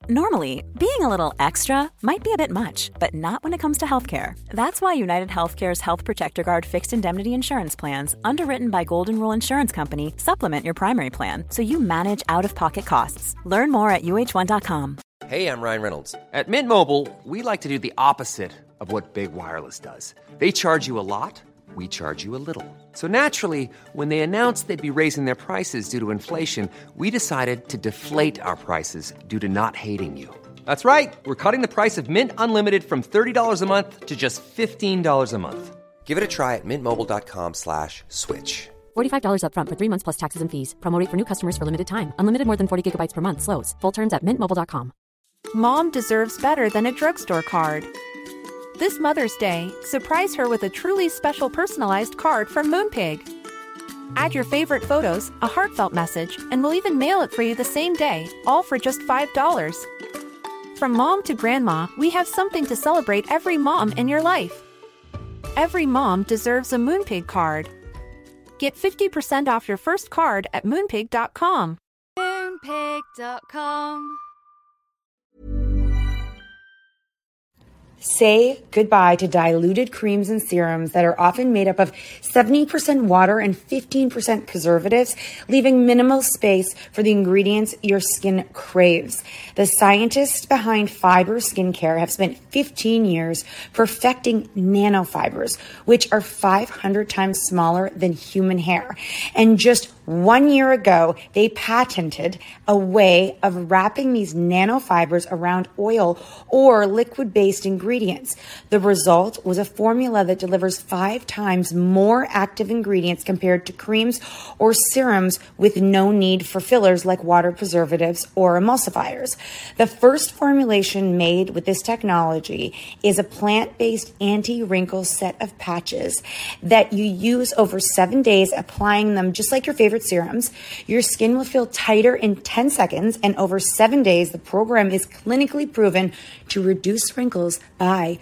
Normally, being a little extra might be a bit much, but not when it comes to healthcare. That's why United Healthcare's Health Protector Guard fixed indemnity insurance plans, underwritten by Golden Rule Insurance Company, supplement your primary plan so you manage out-of-pocket costs. Learn more at uh1.com. Hey, I'm Ryan Reynolds. At Mint Mobile, we like to do the opposite of what Big Wireless does. They charge you a lot, we charge you a little. So naturally, when they announced they'd be raising their prices due to inflation, we decided to deflate our prices due to not hating you. That's right. We're cutting the price of Mint Unlimited from $30 a month to just $15 a month. Give it a try at mintmobile.com/switch. $45 up front for 3 months plus taxes and fees. Promo rate for new customers for limited time. Unlimited more than 40 gigabytes per month. Slows full terms at mintmobile.com. Mom deserves better than a drugstore card. This Mother's Day, surprise her with a truly special personalized card from Moonpig. Add your favorite photos, a heartfelt message, and we'll even mail it for you the same day, all for just $5. From mom to grandma, we have something to celebrate every mom in your life. Every mom deserves a Moonpig card. Get 50% off your first card at moonpig.com. Moonpig.com. Say goodbye to diluted creams and serums that are often made up of 70% water and 15% preservatives, leaving minimal space for the ingredients your skin craves. The scientists behind Fiber Skincare have spent 15 years perfecting nanofibers, which are 500 times smaller than human hair. And just 1 year ago, they patented a way of wrapping these nanofibers around oil or liquid-based ingredients. The result was a formula that delivers 5 times more active ingredients compared to creams or serums with no need for fillers like water preservatives or emulsifiers. The first formulation made with this technology is a plant-based anti-wrinkle set of patches that you use over 7 days, applying them just like your favorite serums. Your skin will feel tighter in 10 seconds, and over 7 days, the program is clinically proven to reduce wrinkles by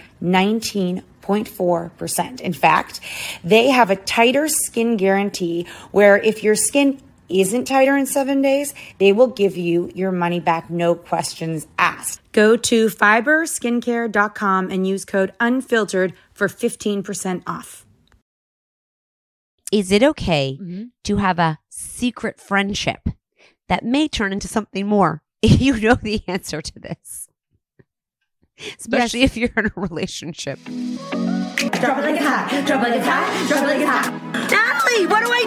19.4%. In fact, they have a tighter skin guarantee where if your skin isn't tighter in 7 days, they will give you your money back, no questions asked. Go to fiberskincare.com and use code UNFILTERED for 15% off. Is it okay to have a secret friendship that may turn into something more if you know the answer to this? Especially if you're in a relationship. Drop it like it's hot. Drop it like it's hot. Drop it like it's hot. Natalie, what do I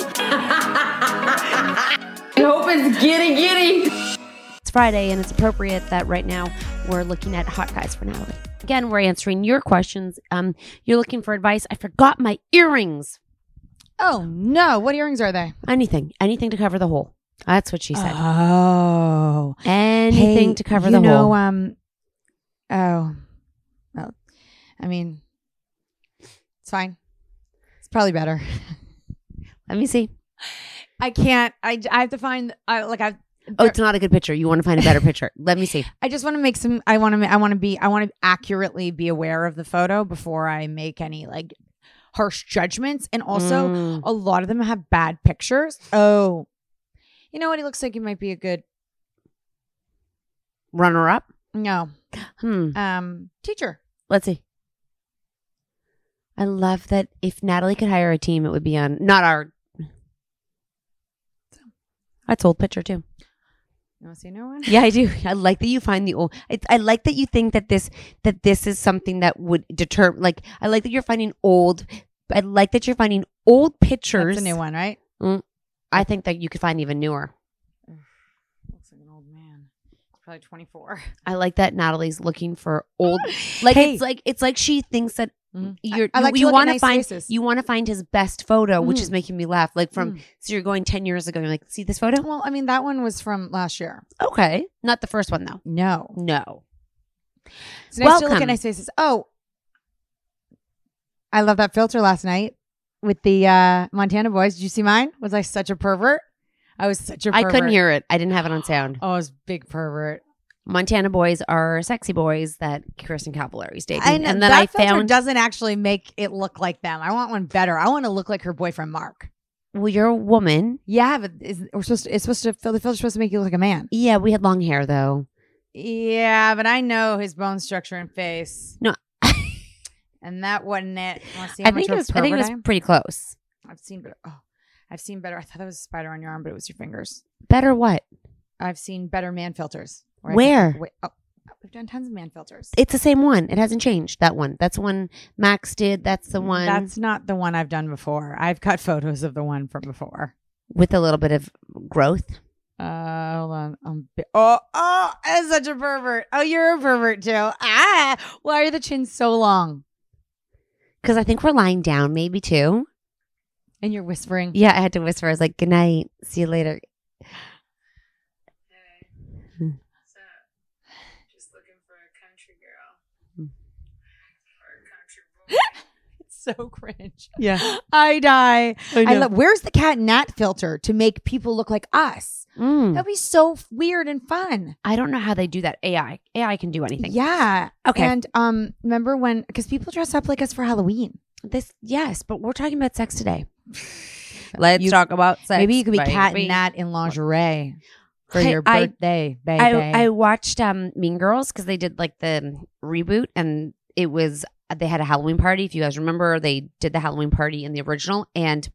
do? I hope it's giddy. It's Friday, and it's appropriate that right now we're looking at hot guys for Natalie. Again, we're answering your questions. You're looking for advice. I forgot my earrings. Oh, no. What earrings are they? Anything to cover the hole. That's what she said. Oh. Anything to cover the hole. Well, I mean, it's fine. It's probably better. Let me see. I can't. I have to find. It's not a good picture. You want to find a better picture. Let me see. I just want to make some. I want to accurately be aware of the photo before I make any harsh judgments. And also, a lot of them have bad pictures. Oh, you know what? He looks like he might be a good runner-up. No. Teacher. Let's see. I love that if Natalie could hire a team, it would be on not our. That's old picture too. You want to see a new one? Yeah, I do. I like that you find the old. I like that you think that this is something that would deter. I like that you're finding old. I like that you're finding old pictures. That's a new one, right? I think that you could find even newer. Looks like an old man. He's probably 24. I like that Natalie's looking for old. It's like she thinks that you want to find his best photo, which is making me laugh. So you're going 10 years ago. You're like, see this photo? Well, I mean, that one was from last year. Okay, not the first one though. No. So nice to look at nice faces. Oh, I love that filter last night with the Montana Boys. Did you see mine? Was I such a pervert? I was such a pervert. I couldn't hear it. I didn't have it on sound. Oh, I was big pervert. Montana Boys are sexy boys that Kristen Calvari's dating. And then that I found doesn't actually make it look like them. I want one better. I want to look like her boyfriend Mark. Well, you're a woman. Yeah, but the filter's supposed to make you look like a man. Yeah, we had long hair though. Yeah, but I know his bone structure and face. No. And that wasn't it. I think it was pretty close. I've seen better. Oh, I've seen better. I thought that was a spider on your arm, but it was your fingers. Better what? I've seen better man filters. Where? We've done tons of man filters. It's the same one. It hasn't changed. That one. That's the one Max did. That's the one. That's not the one I've done before. I've got photos of the one from before. With a little bit of growth. Hold on. I'm such a pervert. Oh, you're a pervert too. Why are the chins so long? Because I think we're lying down, maybe too. And you're whispering. Yeah, I had to whisper. I was like, "Good night. See you later." So cringe. Yeah. I die. I love. Where's the cat and nat filter to make people look like us? That'd be so weird and fun. I don't know how they do that. AI can do anything. Yeah. Okay. And remember when? Because people dress up like us for Halloween. Yes, but we're talking about sex today. Let's talk about sex. Maybe you could be cat and nat in lingerie for your birthday. I watched Mean Girls because they did like the reboot, and it was. They had a Halloween party. If you guys remember, they did the Halloween party in the original, and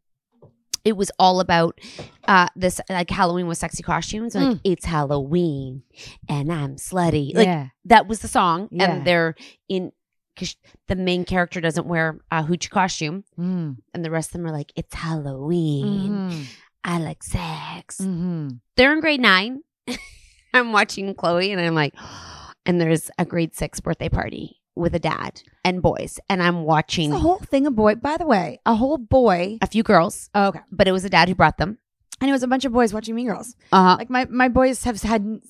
it was all about this, like Halloween with sexy costumes. Like, it's Halloween, and I'm slutty. Like that was the song, and they're in. Because the main character doesn't wear a hoochie costume, and the rest of them are like, it's Halloween. I like sex. They're in grade 9. I'm watching Chloe, and I'm like, and there's a grade 6 birthday party with a dad and boys, and I'm watching the whole thing. By the way, a whole boy, a few girls. Oh, okay, but it was a dad who brought them. And it was a bunch of boys watching Mean Girls. Like my boys have had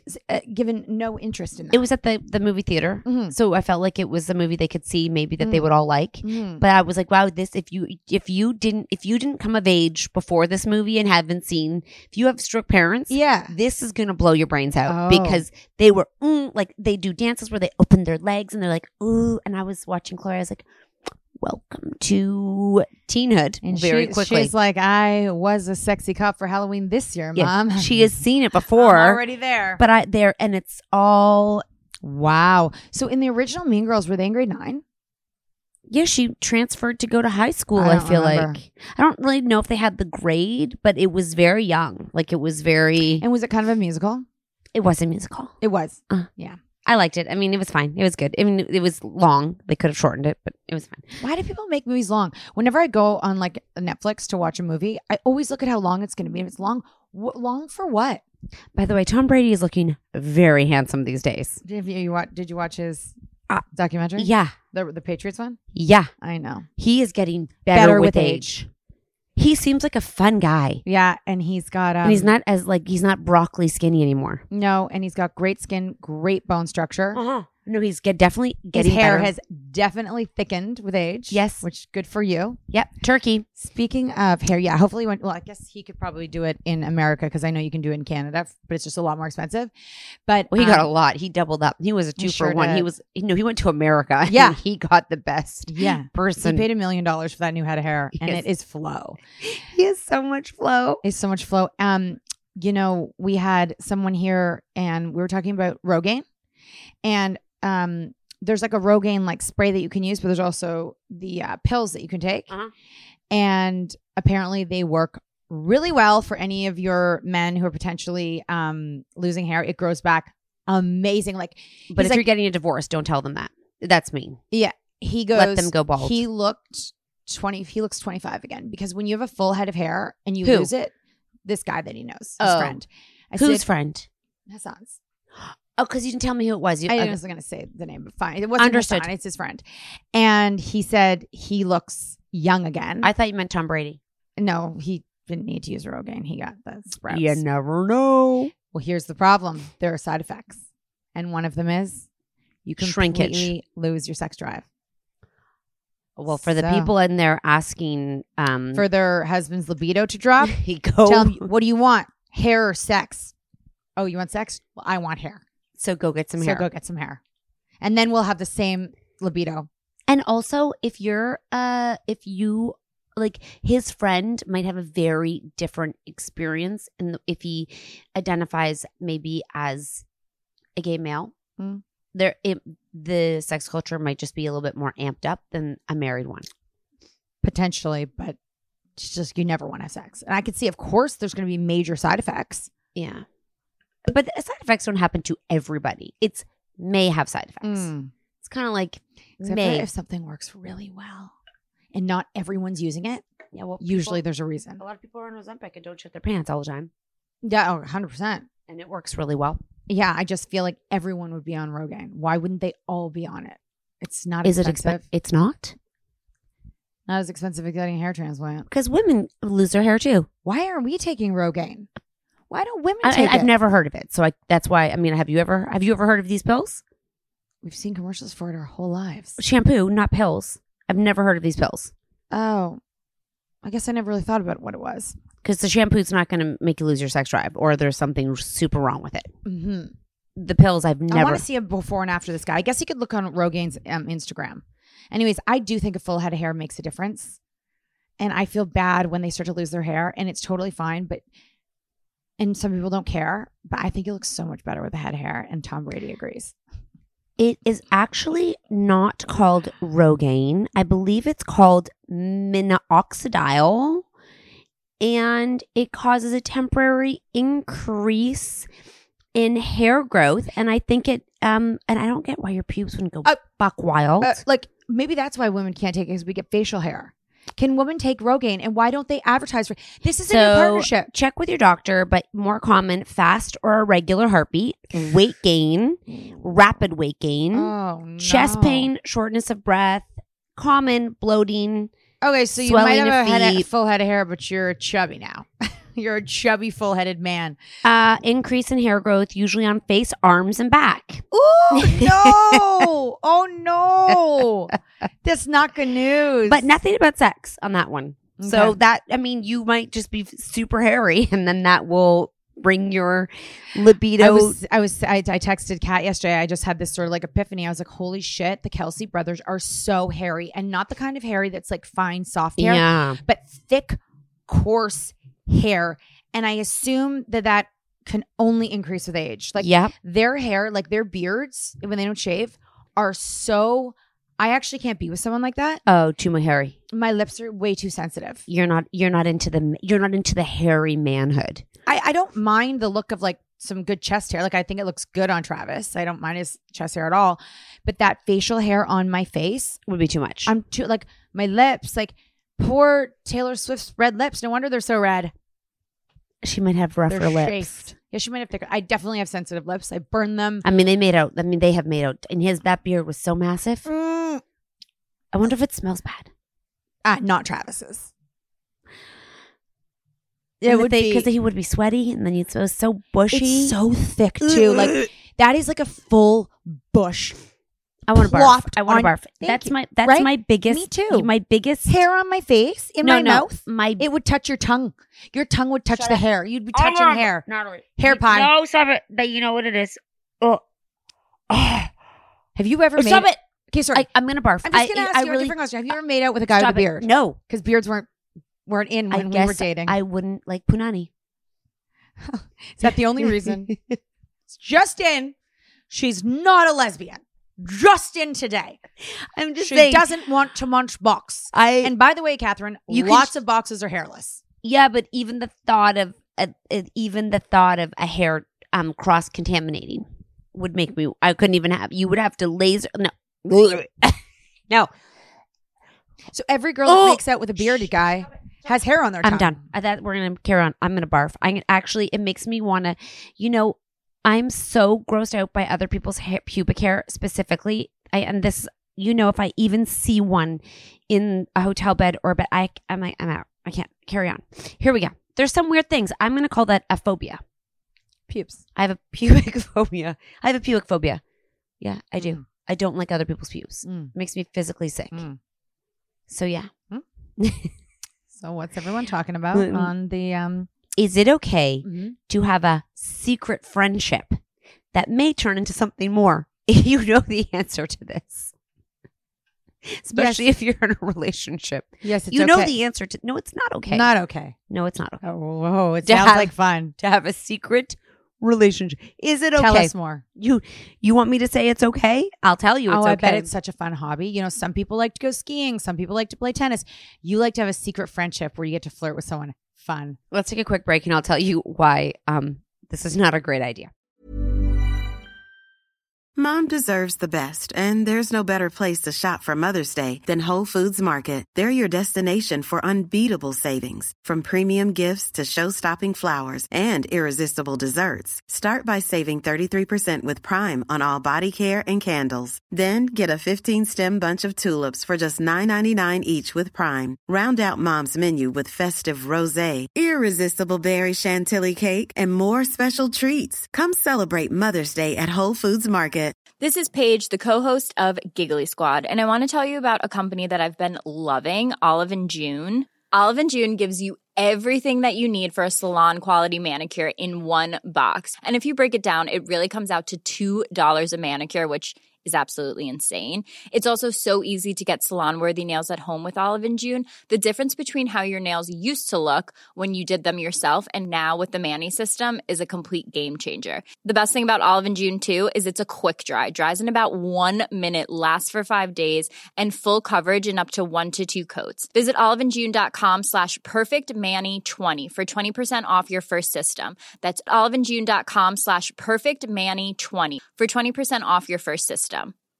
given no interest in that. It was at the movie theater, so I felt like it was a movie they could see, maybe that they would all like. But I was like, wow, this if you didn't come of age before this movie and haven't seen, if you have strict parents, this is gonna blow your brains out because they were like they do dances where they open their legs and they're like ooh, and I was watching Chloe, I was like, welcome to teenhood. And very quickly. She's like, I was a sexy cop for Halloween this year, Mom. She has seen it before. I'm already there. But and it's all. Wow. So in the original Mean Girls, were they in grade 9? Yeah, she transferred to go to high school, I feel like. I don't really know if they had the grade, but it was very young. Like it was very. And was it kind of a musical? It was a musical. It was. Yeah. I liked it. I mean, it was fine. It was good. I mean, it was long. They could have shortened it, but it was fine. Why do people make movies long? Whenever I go on like Netflix to watch a movie, I always look at how long it's going to be. If it's long, long for what? By the way, Tom Brady is looking very handsome these days. Did you watch his documentary? Yeah. The Patriots one? Yeah. I know. He is getting better with age. He seems like a fun guy. Yeah, and he's got and he's not broccoli skinny anymore. No, and he's got great skin, great bone structure. No, he's definitely getting his hair better. has definitely thickened with age. Yes, which good for you. Yep, turkey. Speaking of hair, yeah, hopefully I guess he could probably do it in America because I know you can do it in Canada, but it's just a lot more expensive. But he got a lot. He doubled up. He was a 2 for 1. He went to America. Yeah, and he got the best. Person. He paid $1 million for that new head of hair, and it is flow. He has so much flow. It's so much flow. You know, we had someone here, and we were talking about Rogaine, and there's like a Rogaine like spray that you can use, but there's also the pills that you can take. And apparently they work really well for any of your men who are potentially losing hair. It grows back amazing. But if you're getting a divorce, don't tell them that. That's mean. Yeah. He goes, let them go bald. He looks 25 again, because when you have a full head of hair and you lose it, this guy that he knows, his friend. Whose friend? Hassan's. Oh, because you didn't tell me who it was. I was going to say the name, but fine. It wasn't Understood. Hassan, it's his friend. And he said he looks young again. I thought you meant Tom Brady. No, he didn't need to use Rogaine. He got the sprouts. You never know. Well, here's the problem. There are side effects. And one of them is you completely lose your sex drive. Well, for the people in there asking for their husband's libido to drop, tell them, what do you want? Hair or sex? Oh, you want sex? Well, I want hair. So go get some hair. So go get some hair. And then we'll have the same libido. And also, if you like, his friend might have a very different experience, and if he identifies maybe as a gay male, the sex culture might just be a little bit more amped up than a married one. Potentially, but it's just you never want to have sex. And I could see, of course, there's going to be major side effects. Yeah. But the side effects don't happen to everybody. It may have side effects. It's kind of like if something works really well and not everyone's using it. Yeah, well, usually there's a reason. A lot of people are on Ozempic and don't shit their pants all the time. Yeah, 100%. And it works really well. Yeah, I just feel like everyone would be on Rogaine. Why wouldn't they all be on it? It's not Is expensive. It's not? Not as expensive as getting a hair transplant. Because women lose their hair too. Why are we taking Rogaine? Why don't women take it? I've never heard of it. So that's why, I mean, have you ever heard of these pills? We've seen commercials for it our whole lives. Shampoo, not pills. I've never heard of these pills. Oh. I guess I never really thought about what it was. Because the shampoo's not going to make you lose your sex drive, or there's something super wrong with it. Mm-hmm. The pills, I've never. I want to see a before and after this guy. I guess he could look on Rogaine's Instagram. Anyways, I do think a full head of hair makes a difference. And I feel bad when they start to lose their hair, and it's totally fine. And some people don't care, but I think it looks so much better with a head of hair, and Tom Brady agrees. It is actually not called Rogaine. I believe it's called minoxidil, and it causes a temporary increase in hair growth. And I think it, and I don't get why your pubes wouldn't go buck wild. Like maybe that's why women can't take it, because we get facial hair. Can women take Rogaine, and why don't they advertise for this? Is a new partnership. Check with your doctor, but more common, fast or irregular heartbeat, weight gain, rapid weight gain, chest pain, shortness of breath, common bloating. Okay, so you might have a full head of hair, but you're chubby now. You're a chubby, full-headed man. Increase in hair growth, usually on face, arms, and back. Ooh, no. Oh, no. That's not good news. But nothing about sex on that one. Okay. So that, I mean, you might just be super hairy, and then that will bring your libido. I texted Kat yesterday. I just had this sort of like epiphany. I was like, holy shit, the Kelsey brothers are so hairy, and not the kind of hairy that's like fine, soft hair, but thick, coarse hair. And I assume that can only increase with age. Like their hair, like their beards, when they don't shave, are so. I actually can't be with someone like that. Oh, too much hairy. My lips are way too sensitive. You're not into the hairy manhood. I don't mind the look of like some good chest hair. Like I think it looks good on Travis. I don't mind his chest hair at all. But that facial hair on my face would be too much. I'm too like my lips, like poor Taylor Swift's red lips. No wonder they're so red. She might have rougher lips. Chafed. Yeah, she might have thicker. I definitely have sensitive lips. I burn them. I mean, they have made out. And that beard was so massive. I wonder if it smells bad. Not Travis's. It would be because he would be sweaty, and then it was so bushy. It's so thick too. Like that is like a full bush. I want to barf. I want to barf. That's my biggest. Me too. My biggest hair on my face, in my mouth. It would touch your tongue. Your tongue would touch the hair. You'd be touching hair. Hair pie. No, stop it. That you know what it is. Oh. Have you ever made? Stop it. Okay, sorry. I'm gonna barf. I'm just gonna ask you a different question. Have you ever made out with a guy with a beard? No, because beards weren't in when we were dating. I wouldn't like punani. Is that the only reason? It's just in. She's not a lesbian. Just in today. I'm just saying. She doesn't want to munch box. And by the way, Catherine, lots of boxes are hairless. Yeah, but even the thought of a hair cross contaminating would make me. I couldn't even have. You would have to laser. No. So every girl that makes out with a bearded guy has hair on their tongue. I'm done. We're gonna carry on. I'm gonna barf. It makes me want to. I'm so grossed out by other people's pubic hair specifically. If I even see one in a hotel bed or bed, I'm out. I can't carry on. Here we go. There's some weird things. I'm going to call that a phobia. Pubes. I have a pubic phobia. Yeah, I do. I don't like other people's pubes. It makes me physically sick. So yeah. So what's everyone talking about on the Is it okay to have a secret friendship that may turn into something more if you know the answer to this? Especially if you're in a relationship. Yes, it's you know the answer to. No, it's not okay. Not okay. No, it's not okay. Oh, it sounds like fun. To have a secret relationship. Is it okay? Tell us more. You want me to say it's okay? I'll tell you it's okay. I bet it's such a fun hobby. You know, some people like to go skiing. Some people like to play tennis. You like to have a secret friendship where you get to flirt with someone. Fun. Let's take a quick break and I'll tell you why this is not a great idea. Mom deserves the best, and there's no better place to shop for Mother's Day than Whole Foods Market. They're your destination for unbeatable savings, from premium gifts to show-stopping flowers and irresistible desserts. Start by saving 33% with Prime on all body care and candles. Then get a 15-stem bunch of tulips for just $9.99 each with Prime. Round out Mom's menu with festive rosé, irresistible berry chantilly cake, and more special treats. Come celebrate Mother's Day at Whole Foods Market. This is Paige, the co-host of Giggly Squad, and I want to tell you about a company that I've been loving, Olive & June. Olive & June gives you everything that you need for a salon-quality manicure in one box. And if you break it down, it really comes out to $2 a manicure, which is absolutely insane. It's also so easy to get salon-worthy nails at home with Olive & June. The difference between how your nails used to look when you did them yourself and now with the Mani system is a complete game changer. The best thing about Olive & June, too, is it's a quick dry. Dries in about 1 minute, lasts for 5 days, and full coverage in up to 1 to 2 coats. Visit oliveandjune.com/perfectmani20 for 20% off your first system. That's oliveandjune.com/perfectmani20 for 20% off your first system.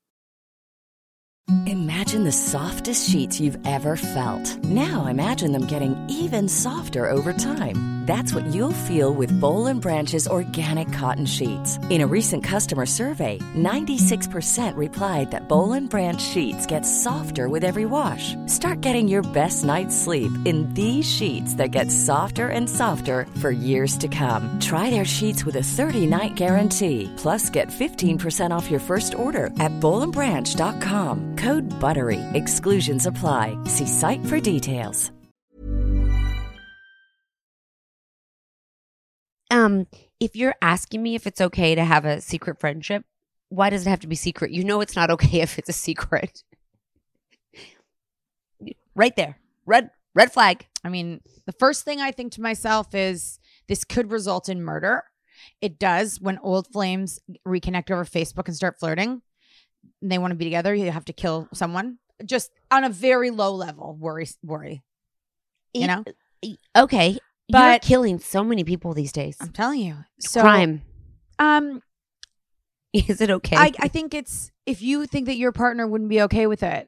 Imagine the softest sheets you've ever felt. Now imagine them getting even softer over time. That's what you'll feel with Boll & Branch's organic cotton sheets. In a recent customer survey, 96% replied that Boll & Branch sheets get softer with every wash. Start getting your best night's sleep in these sheets that get softer and softer for years to come. Try their sheets with a 30-night guarantee. Plus, get 15% off your first order at bollandbranch.com. Code BUTTERY. Exclusions apply. See site for details. If you're asking me if it's okay to have a secret friendship, why does it have to be secret? You know it's not okay if it's a secret. Right there. Red flag. I mean, the first thing I think to myself is this could result in murder. It does when old flames reconnect over Facebook and start flirting. They want to be together. You have to kill someone. Just on a very low level. Worry. You know? Okay. But you're killing so many people these days. I'm telling you. So, crime. Is it okay? I think it's, if you think that your partner wouldn't be okay with it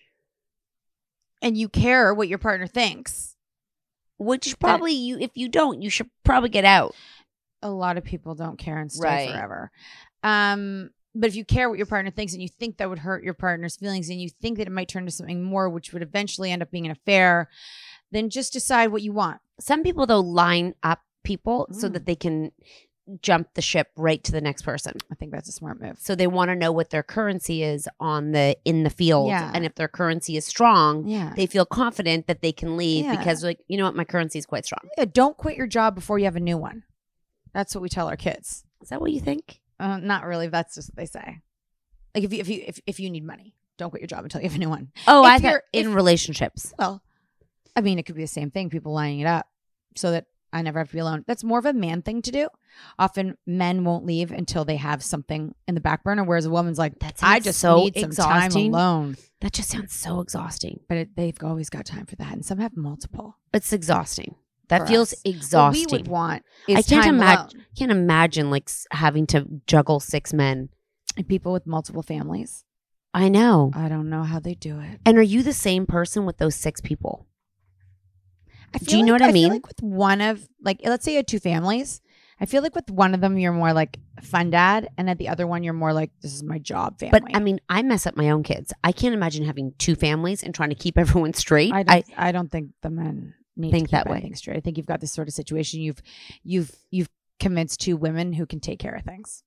and you care what your partner thinks. Which probably if you don't, you should probably get out. A lot of people don't care and stay forever. But if you care what your partner thinks and you think that would hurt your partner's feelings and you think that it might turn to something more, which would eventually end up being an affair, then just decide what you want. Some people, though, line up people so that they can jump the ship right to the next person. I think that's a smart move. So they want to know what their currency is in the field. Yeah. And if their currency is strong, they feel confident that they can leave because, like, you know what, my currency is quite strong. Yeah, don't quit your job before you have a new one. That's what we tell our kids. Is that what you think? Not really. That's just what they say. Like if you need money, don't quit your job until you have a new one. Oh, I thought in relationships. Well, I mean, it could be the same thing. People lining it up so that I never have to be alone. That's more of a man thing to do. Often men won't leave until they have something in the back burner, whereas a woman's like, I just need some time alone. That just sounds so exhausting. But they've always got time for that. And some have multiple. It's exhausting. That feels exhausting. What we would want is I can't imagine like having to juggle 6 men. And people with multiple families. I know. I don't know how they do it. And are you the same person with those 6 people? Do you know what I mean? I feel like with one of, like, let's say you had 2 families. I feel like with one of them, you're more like fun dad. And at the other one, you're more like, this is my job family. But I mean, I mess up my own kids. I can't imagine having 2 families and trying to keep everyone straight. I don't think the men need think to keep that way. Straight. I think you've got this sort of situation. You've convinced 2 women who can take care of things.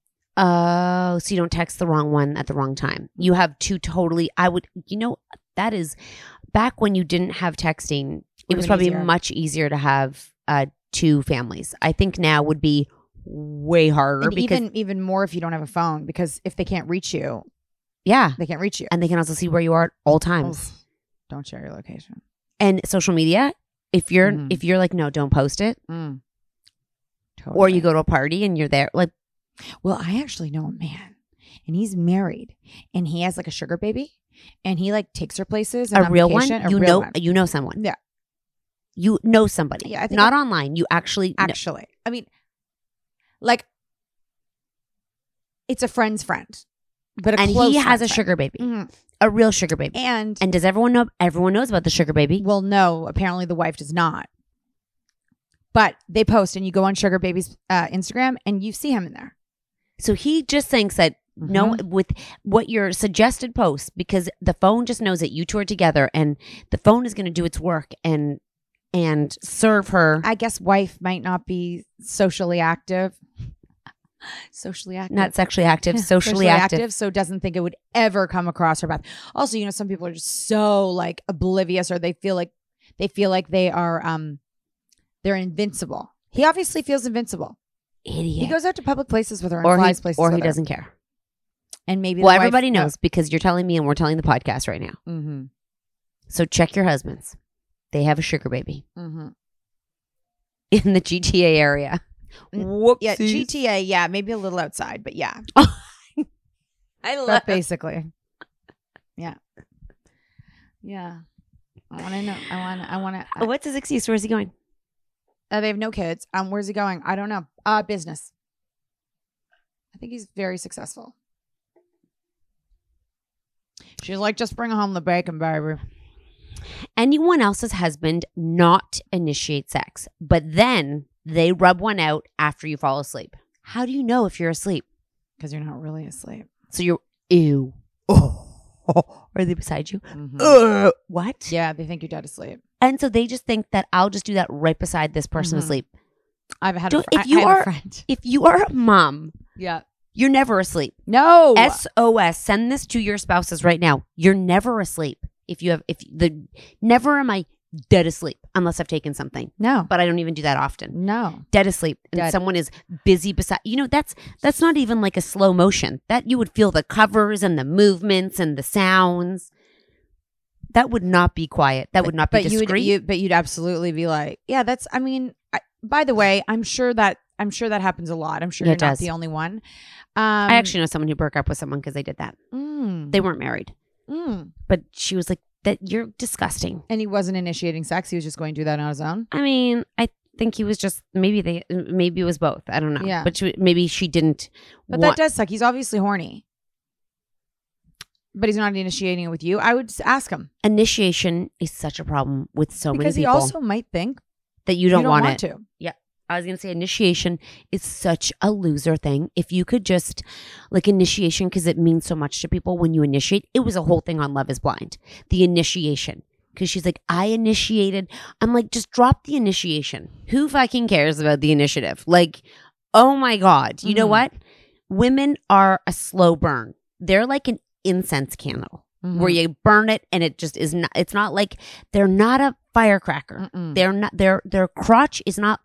Oh, so you don't text the wrong one at the wrong time. You have 2 totally. That is back when you didn't have texting. It was probably much easier to have 2 families. I think now would be way harder. And because even more if you don't have a phone, because if they can't reach you, they can't reach you, and they can also see where you are at all times. Don't share your location. And social media, if you're like, no, don't post it. Totally. Or you go to a party and you're there. Like, well, I actually know a man, and he's married, and he has like a sugar baby, and he like takes her places. A real one? You know someone. Yeah. You know somebody. Yeah, I think not online. You actually know. I mean, like, it's a friend's friend, but and he has a sugar baby, a real sugar baby. And does everyone know? Everyone knows about the sugar baby. Well, no, apparently the wife does not. But they post, and you go on Sugar Baby's Instagram, and you see him in there. So he just thinks that no, with what your suggested post, because the phone just knows that you two are together, and the phone is going to do its work and serve her. I guess wife might not be socially active. Not sexually active, socially active. So doesn't think it would ever come across her path. Also, some people are just so like oblivious, or they feel like they are they're invincible. He obviously feels invincible. Idiot. He goes out to public places with her and flies places or with he her. doesn't care. And maybe everybody knows because you're telling me and we're telling the podcast right now. Mm-hmm. So check your husbands. They have a sugar baby in the GTA area. Whoopsies. Yeah, GTA. Yeah, maybe a little outside, but yeah. I love that basically. Yeah. Yeah. I want to know. I want to. What's his excuse? Where's he going? They have no kids. Where's he going? I don't know. Business. I think he's very successful. She's like, just bring home the bacon, baby. Anyone else's husband not initiate sex, but then they rub one out after you fall asleep. How do you know if you're asleep? Because you're not really asleep. So you're, ew. Oh. Are they beside you? What? Yeah, they think you're dead asleep. And so they just think that I'll just do that right beside this person asleep. I've had a friend. If you are a mom, yeah, you're never asleep. No. SOS. Send this to your spouses right now. You're never asleep. Never am I dead asleep unless I've taken something. No. But I don't even do that often. No. Dead asleep. And someone is busy beside, that's not even like a slow motion. That you would feel the covers and the movements and the sounds. That would not be quiet. That would not be discreet. But you'd absolutely be like, yeah, that's, by the way, I'm sure that happens a lot. I'm sure you're not the only one. I actually know someone who broke up with someone because they did that. They weren't married. But she was like, that you're disgusting. And he wasn't initiating sex. He was just going to do that on his own. I mean, I think he was just, maybe it was both. I don't know. Yeah. But maybe she didn't. But that does suck. He's obviously horny. But he's not initiating it with you. I would ask him. Initiation is such a problem with so many people. Because he also might think that you don't want it. To. Yeah. I was going to say initiation is such a loser thing. If you could just like initiation, because it means so much to people when you initiate. It was a whole thing on Love is Blind. The initiation. Because she's like, I initiated. I'm like, just drop the initiation. Who fucking cares about the initiative? Like, oh my God. You know what? Women are a slow burn. They're like an incense candle where you burn it and it just is not, it's not like, they're not a firecracker. They're not, their crotch is not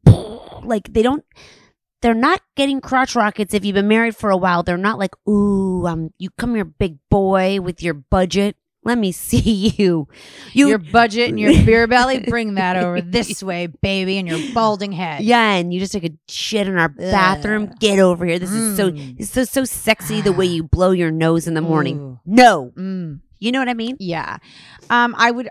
like, they're not getting crotch rockets. If you've been married for a while, they're not like, ooh, you come here, big boy, with your budget. Let me see you. Your budget and your beer belly. Bring that over this way, baby, and your balding head. Yeah, and you just took a shit in our bathroom. Get over here. This is so sexy the way you blow your nose in the morning. No. You know what I mean? Yeah. I would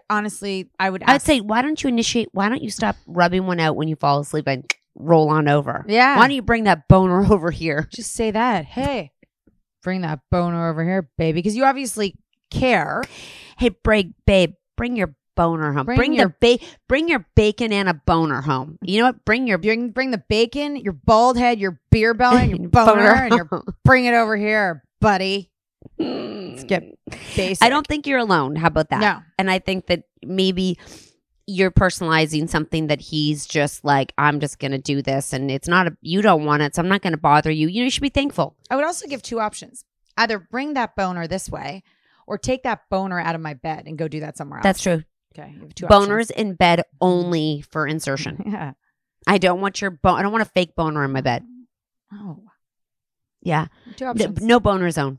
I'd say, why don't you initiate? Why don't you stop rubbing one out when you fall asleep and roll on over? Yeah. Why don't you bring that boner over here? Just say that. Hey, bring that boner over here, baby. Because you obviously care. Hey, babe, bring your boner home. Bring your bacon and a boner home. You know what? Bring the bacon, your bald head, your beer belly, and your boner, and bring it over here, buddy. Let's get basic. I don't think you're alone. How about that? No. And I think that maybe you're personalizing something that he's just like, I'm just going to do this, and it's not you don't want it, so I'm not going to bother you. You should be thankful. I would also give two options. Either bring that boner this way, or take that boner out of my bed and go do that somewhere else. That's true. Okay. You have two Boners options. in bed only for insertion. Yeah. I don't want I don't want a fake boner in my bed. Oh. Yeah. Two options. No boner zone.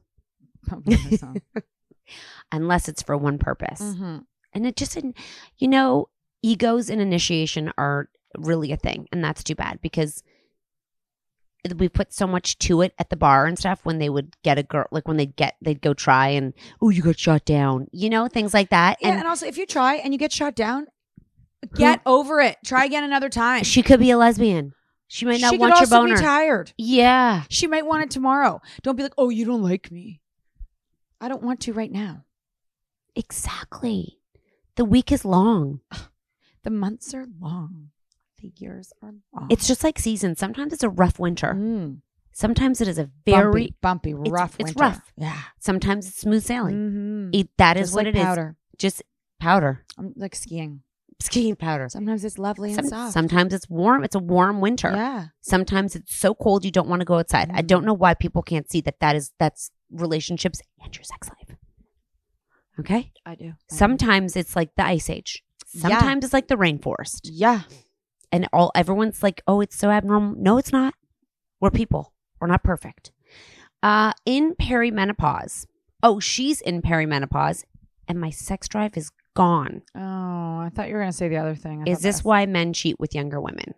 Unless it's for one purpose. And it just, egos and initiation are really a thing. And that's too bad because we put so much to it at the bar and stuff when they would get a girl, like when they'd go try and, oh, you got shot down, you know, things like that. Yeah, and also if you try and you get shot down, get over it. Try again another time. She could be a lesbian. She might not want your boner. She could also be tired. Yeah. She might want it tomorrow. Don't be like, oh, you don't like me. I don't want to right now. Exactly. The week is long. The months are long. The years are long. It's just like seasons. Sometimes it's a rough winter. Sometimes it is a very bumpy, rough winter. It's rough. Yeah. Sometimes it's smooth sailing. That is what like it powder. is. Just powder. I'm like skiing. Skiing powder. Sometimes it's lovely and soft. Sometimes it's warm. It's a warm winter. Yeah. Sometimes it's so cold you don't want to go outside. I don't know why people can't see that's relationships and your sex life. Okay? I do. Sometimes it's like the Ice Age. Sometimes it's like the rainforest. Yeah. And everyone's like, oh, it's so abnormal. No, it's not. We're people. We're not perfect. In perimenopause. Oh, she's in perimenopause and my sex drive is gone. Oh, I thought you were going to say the other thing. Is this why men cheat with younger women?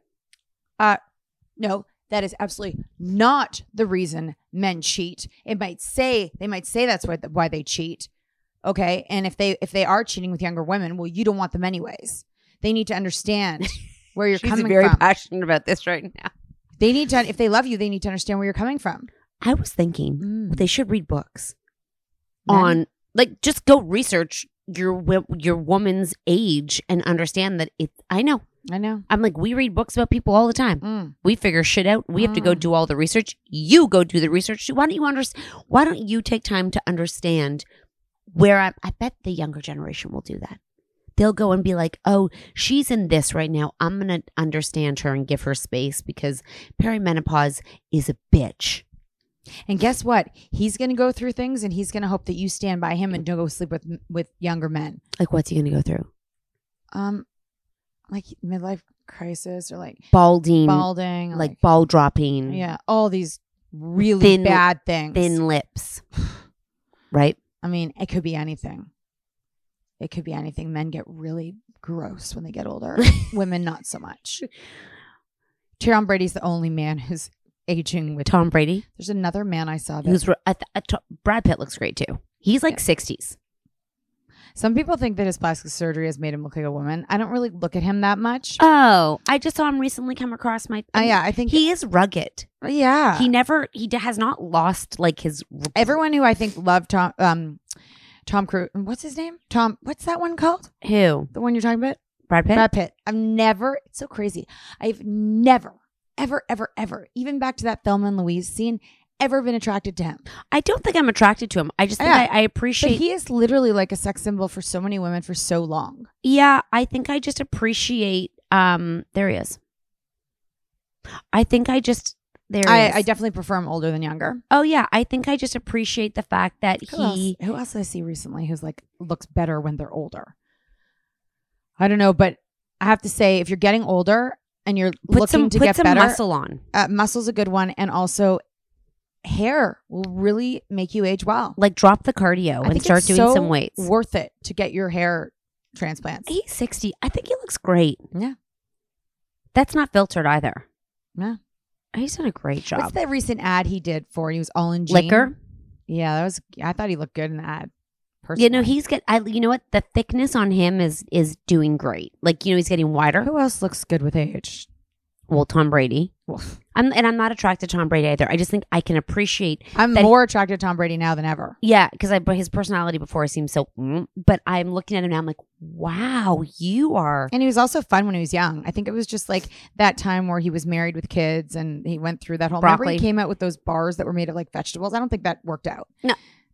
No, that is absolutely not the reason men cheat. They might say that's why they cheat. Okay, and if they are cheating with younger women, well, you don't want them anyways. They need to understand where you're coming from. She's very passionate about this right now. They need to, if they love you, they need to understand where you're coming from. I was thinking they should read books on, like, just go research your woman's age and understand that it's. I know. I'm like, we read books about people all the time. We figure shit out. We have to go do all the research. You go do the research. Why don't you take time to understand where I bet the younger generation will do that. They'll go and be like, oh, she's in this right now. I'm going to understand her and give her space because perimenopause is a bitch. And guess what? He's going to go through things and he's going to hope that you stand by him and don't go sleep with younger men. Like, what's he going to go through? Like midlife crisis or like balding, like ball dropping. Yeah. All these really bad things. Thin lips. Right? I mean, it could be anything. It could be anything. Men get really gross when they get older. Women, not so much. Tom Brady's the only man who's aging with Tom Brady. There's another man I saw that Brad Pitt looks great too. He's like 60s. Some people think that his plastic surgery has made him look like a woman. I don't really look at him that much. Oh, I just saw him recently come across my. I think he is rugged. Yeah, he has not lost like his. Everyone who I think loved Tom Cruise. What's his name? Tom. What's that one called? Who? The one you're talking about? Brad Pitt. Brad Pitt. It's so crazy. I've never, ever, ever, ever, even back to that Thelma and Louise scene, ever been attracted to him. I don't think I'm attracted to him. I just think I appreciate. But he is literally like a sex symbol for so many women for so long. Yeah, I think I just appreciate. There he is. I think I just. I definitely prefer him older than younger. Oh yeah, I think I just appreciate the fact that Who else did I see recently who's like looks better when they're older? I don't know, but I have to say, if you're getting older and you're looking to get better, muscle on. Muscle's a good one, and also hair will really make you age well. Like drop the cardio and start doing some weights. Worth it to get your hair transplants. He's 60. I think he looks great. Yeah, that's not filtered either. Yeah. He's done a great job. What's that recent ad he did for? He was all in jean. Liquor? Yeah, I thought he looked good in the ad. Personally. You know, he's good. You know what? The thickness on him is doing great. Like, you know, he's getting wider. Who else looks good with age? Well, Tom Brady. I'm not attracted to Tom Brady either. I just think I can appreciate. I'm more attracted to Tom Brady now than ever. Yeah, because his personality before seemed so. But I'm looking at him now. I'm like, wow, you are. And he was also fun when he was young. I think it was just like that time where he was married with kids and he went through that whole. Broccoli. Remember he came out with those bars that were made of like vegetables. I don't think that worked out. No.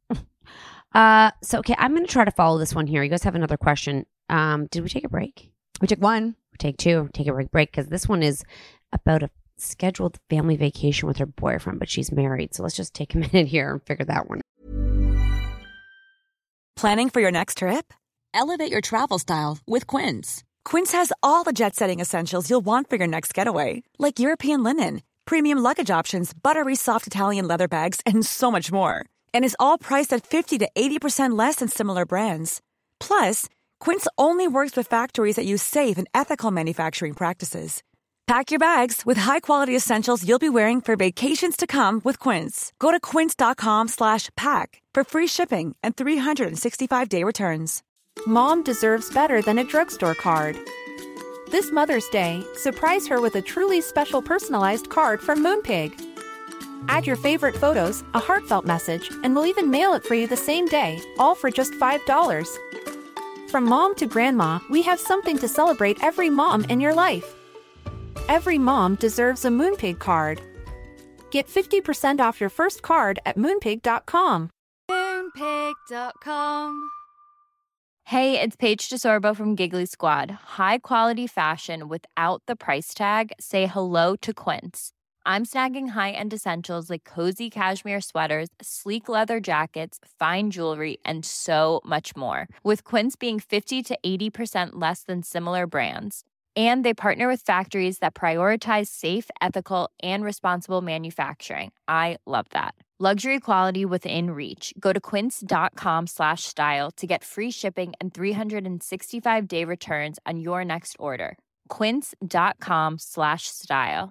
So okay, I'm going to try to follow this one here. You guys have another question. Did we take a break? We took one. We take two. Take a break because this one is about a scheduled family vacation with her boyfriend, but she's married. So let's just take a minute here and figure that one out. Planning for your next trip? Elevate your travel style with Quince. Quince has all the jet-setting essentials you'll want for your next getaway, like European linen, premium luggage options, buttery soft Italian leather bags, and so much more. And is all priced at 50 to 80% less than similar brands. Plus, Quince only works with factories that use safe and ethical manufacturing practices. Pack your bags with high-quality essentials you'll be wearing for vacations to come with Quince. Go to quince.com/pack for free shipping and 365-day returns. Mom deserves better than a drugstore card. This Mother's Day, surprise her with a truly special personalized card from Moonpig. Add your favorite photos, a heartfelt message, and we'll even mail it for you the same day, all for just $5. From mom to grandma, we have something to celebrate every mom in your life. Every mom deserves a Moonpig card. Get 50% off your first card at moonpig.com. Moonpig.com. Hey, it's Paige DeSorbo from Giggly Squad. High quality fashion without the price tag. Say hello to Quince. I'm snagging high-end essentials like cozy cashmere sweaters, sleek leather jackets, fine jewelry, and so much more. With Quince being 50 to 80% less than similar brands. And they partner with factories that prioritize safe, ethical, and responsible manufacturing. I love that. Luxury quality within reach. Go to quince.com/style to get free shipping and 365-day returns on your next order. Quince.com/style.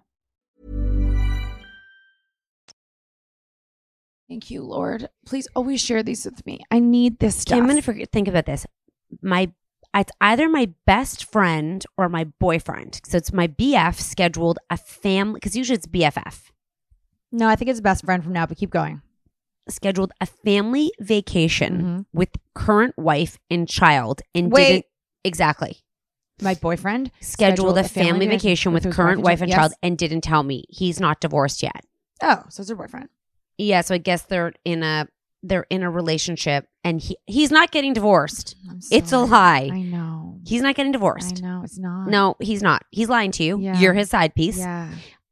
Thank you, Lord. Please always share these with me. I need this stuff. I'm going to think about this. It's either my best friend or my boyfriend. So it's my BF scheduled a family, because usually it's BFF. No, I think it's best friend from now, but keep going. Scheduled a family vacation with current wife and child. And Wait. didn't exactly. My boyfriend scheduled a family vacation with current wife and child and didn't tell me. He's not divorced yet. Oh, so it's her boyfriend. Yeah, so I guess they're in a relationship, and he's not getting divorced. It's a lie. I know. He's not getting divorced. I know, it's not. No, he's not. He's lying to you. Yeah. You're his side piece. Yeah.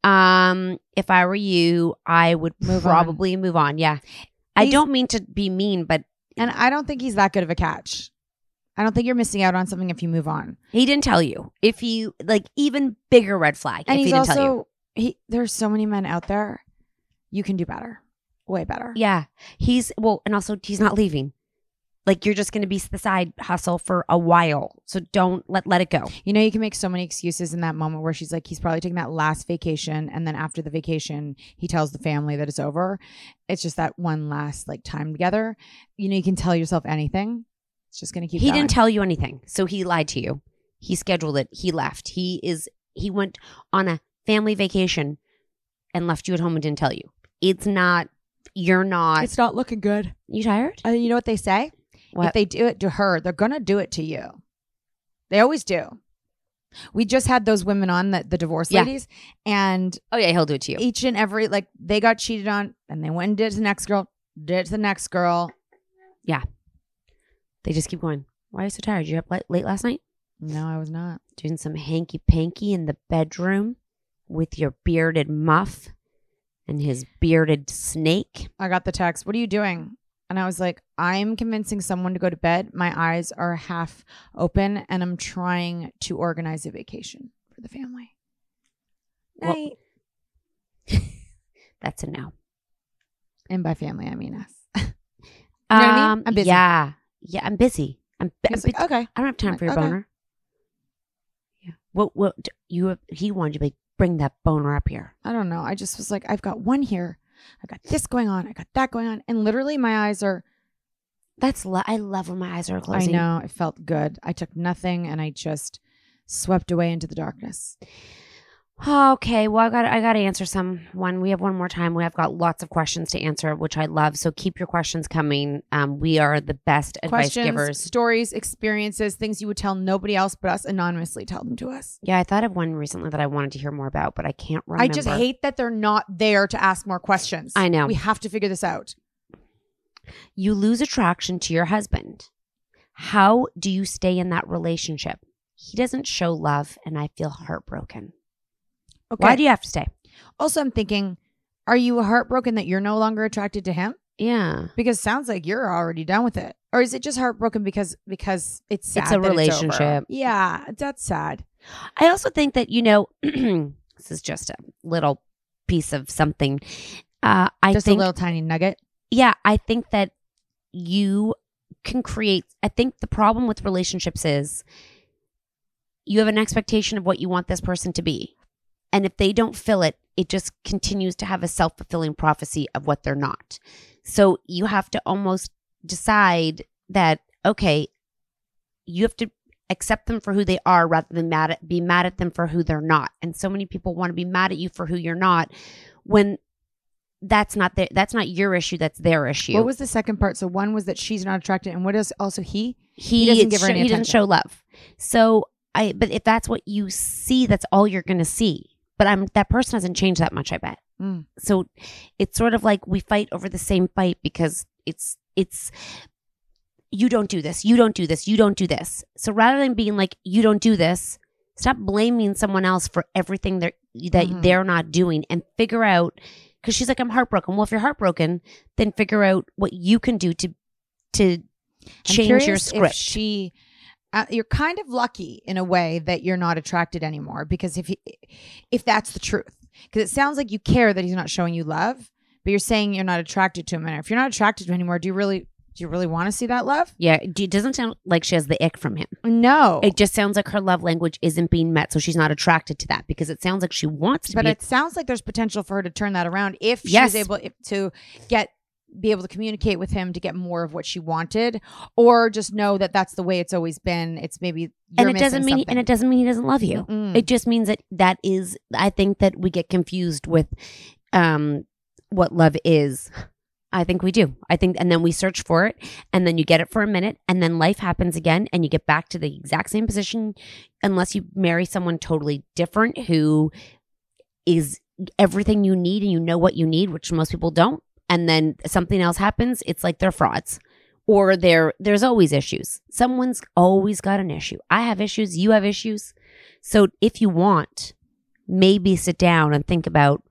If I were you, I would probably move on. Yeah. I don't mean to be mean, but and I don't think he's that good of a catch. I don't think you're missing out on something if you move on. He didn't tell you. If you even bigger red flag. And if he's he didn't tell you. There's so many men out there. You can do better. Way better. Yeah. And also he's not leaving. Like, you're just going to be the side hustle for a while. So don't let it go. You know, you can make so many excuses in that moment where she's like, he's probably taking that last vacation. And then after the vacation, he tells the family that it's over. It's just that one last time together. You know, you can tell yourself anything. It's just going to keep going. He didn't tell you anything. So he lied to you. He scheduled it. He left. He went on a family vacation and left you at home and didn't tell you. It's not looking good. You tired? You know what they say? What? If they do it to her, they're going to do it to you. They always do. We just had those women on, the divorce ladies. And oh yeah, he'll do it to you. Each and every, they got cheated on and they went and did it to the next girl, did it to the next girl. Yeah. They just keep going. Why are you so tired? You up late last night? No, I was not. Doing some hanky-panky in the bedroom with your bearded muff and his bearded snake. I got the text. What are you doing? And I was like, I'm convincing someone to go to bed. My eyes are half open and I'm trying to organize a vacation for the family. Night. That's a no. And by family, I mean us. You know what I mean? I'm busy. Yeah, I'm busy. I'm busy. Okay. I don't have time for your boner. Yeah. What he wanted you to bring that boner up here. I don't know. I just was like, I've got one here. I've got this going on. I got that going on. And literally my eyes are. I love when my eyes are closing. I know. It felt good. I took nothing and I just swept away into the darkness. Okay, well, I got to answer one. We have one more time. We have got lots of questions to answer, which I love. So keep your questions coming. We are the best advice givers. Stories, experiences, things you would tell nobody else but us anonymously. Tell them to us. Yeah, I thought of one recently that I wanted to hear more about, but I can't remember. I just hate that they're not there to ask more questions. I know. We have to figure this out. You lose attraction to your husband. How do you stay in that relationship? He doesn't show love, and I feel heartbroken. Okay. Why do you have to stay? Also, I'm thinking, are you heartbroken that you're no longer attracted to him? Yeah. Because it sounds like you're already done with it. Or is it just heartbroken because it's sad? It's a relationship. Yeah, that's sad. I also think that, this is just a little piece of something. A little tiny nugget. Yeah, I think that you can create, I think the problem with relationships is you have an expectation of what you want this person to be. And if they don't fill it, it just continues to have a self-fulfilling prophecy of what they're not. So you have to almost decide that, okay, you have to accept them for who they are rather than be mad at them for who they're not. And so many people want to be mad at you for who you're not when that's not your issue, that's their issue. What was the second part? So one was that she's not attracted, and what is also he doesn't give her any attention. He doesn't show love. So but if that's what you see, that's all you're going to see. But that person hasn't changed that much, I bet. So it's sort of like we fight over the same fight because it's you don't do this, you don't do this, you don't do this. So rather than being like, you don't do this, stop blaming someone else for everything they're not doing, and figure out, because she's like, I'm heartbroken. Well, if you're heartbroken, then figure out what you can do to change your script. You're kind of lucky in a way that you're not attracted anymore, because if that's the truth, because it sounds like you care that he's not showing you love, but you're saying you're not attracted to him. And if you're not attracted to him anymore, do you really want to see that love? Yeah. It doesn't sound like she has the ick from him. No. It just sounds like her love language isn't being met. So she's not attracted to that, because it sounds like she wants to. But it sounds like there's potential for her to turn that around if she's able to be able to communicate with him to get more of what she wanted, or just know that that's the way it's always been. It's maybe it doesn't mean he doesn't love you. It just means that is, I think that we get confused with what love is. I think we do. And then we search for it, and then you get it for a minute, and then life happens again, and you get back to the exact same position, unless you marry someone totally different who is everything you need and you know what you need, which most people don't. And then something else happens. It's like they're frauds, or there's always issues. Someone's always got an issue. I have issues. You have issues. So if you want, maybe sit down and think about,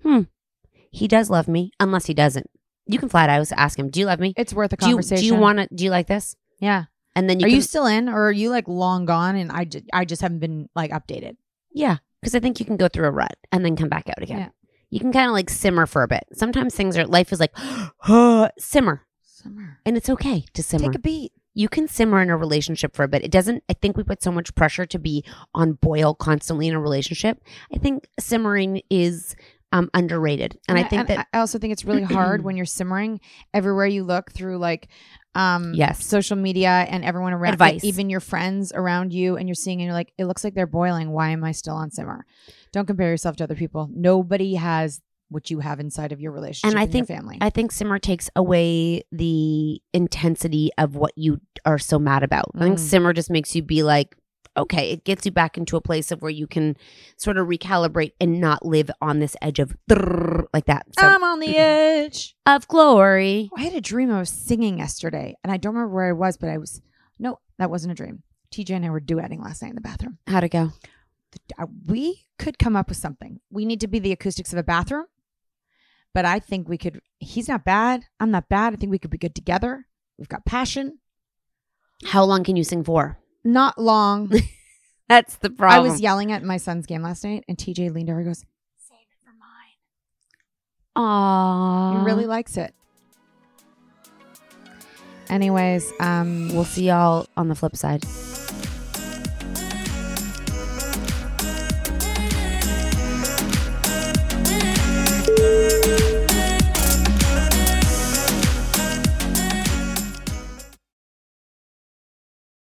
he does love me, unless he doesn't. You can flat out ask him, do you love me? It's worth a conversation. Do you like this? Yeah. And then you still in, or are you like long gone and I just haven't been like updated? Yeah. Because I think you can go through a rut and then come back out again. Yeah. You can kind of like simmer for a bit. Sometimes life is like, simmer. And it's okay to simmer. Take a beat. You can simmer in a relationship for a bit. I think we put so much pressure to be on boil constantly in a relationship. I think simmering is underrated. And I also think it's really hard when you're simmering everywhere you look through like social media and everyone around, advice, even your friends around you, and you're seeing and you're like, it looks like they're boiling. Why am I still on simmer? Don't compare yourself to other people. Nobody has what you have inside of your relationship and your family. I think simmer takes away the intensity of what you are so mad about. I think simmer just makes you be like, okay, it gets you back into a place of where you can sort of recalibrate and not live on this edge of like that. So, I'm on the edge of glory. I had a dream I was singing yesterday, and I don't remember where I was, but that wasn't a dream. TJ and I were duetting last night in the bathroom. How'd it go? We could come up with something. We need to be the acoustics of a bathroom, but I think we could. He's not bad. I'm not bad. I think we could be good together. We've got passion. How long can you sing for? Not long. That's the problem. I was yelling at my son's game last night, and TJ leaned over and goes, save it for mine. Aww. He really likes it. Anyways, we'll see y'all on the flip side.